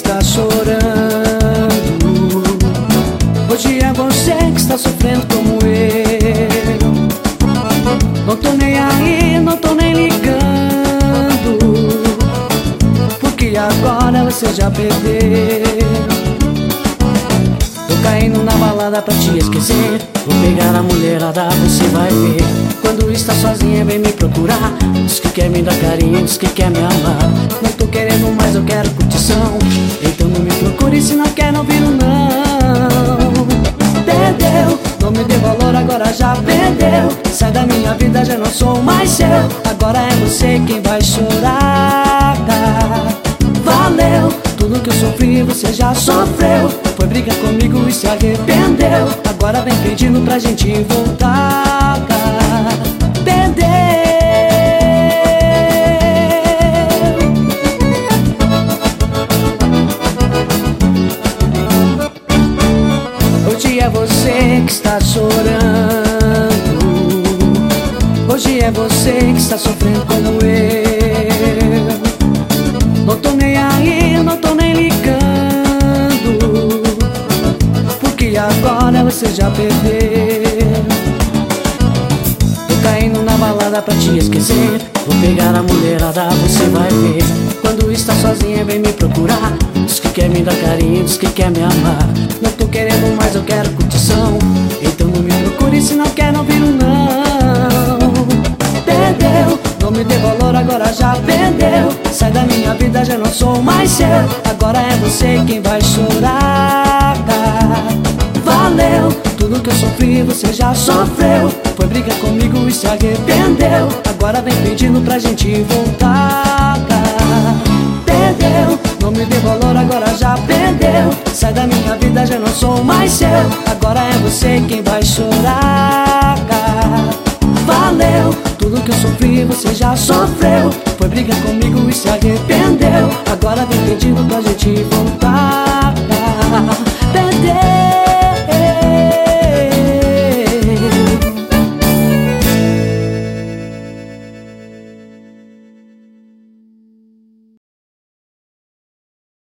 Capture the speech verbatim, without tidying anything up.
está chorando. Hoje é você que está sofrendo como eu. Não tô nem aí, não tô nem ligando, porque agora você já perdeu. Tô caindo na balada pra te esquecer. Vou pegar a mulherada, você vai ver. Quando está sozinha vem me procurar. Diz que quer me dar carinho, diz que quer me amar. Não tô querendo mais, eu quero curtição. Então não me procure se não quer ouvir um não. Perdeu, não me dê valor, agora já perdeu. Sai da minha vida, já não sou mais seu. Agora é você quem vai chorar. Valeu, tudo que eu sofri você já sofreu. Foi brigar comigo e se arrependeu. Agora vem pedindo pra gente voltar. Perdeu. Hoje é você que está chorando. Hoje é você que está sofrendo como eu. Não tô nem aí, não tô nem ligando, porque agora você já perdeu. Tô caindo na balada pra te esquecer. Vou pegar a mulherada, você vai ver. Quando está sozinha vem me procurar. Diz que quer me dar carinho, diz que quer me amar. Não tô querendo mais, eu quero curtição. Então não me procure se não quer ouvir um não. Perdeu, não me dê valor, agora já perdeu. Sai da minha vida, já não sou mais seu. Agora é você quem vai chorar. Valeu, tudo que eu sofri você já sofreu. Foi brigar comigo e se arrependeu. Agora vem pedindo pra gente voltar. Perdeu, não me dê valor, agora já perdeu. Sai da minha vida, já não sou mais seu. Agora é você quem vai chorar. Valeu, tudo que eu sofri você já sofreu. Foi brigar comigo e se arrependeu. Agora vem pedindo pra gente voltar. Perdeu.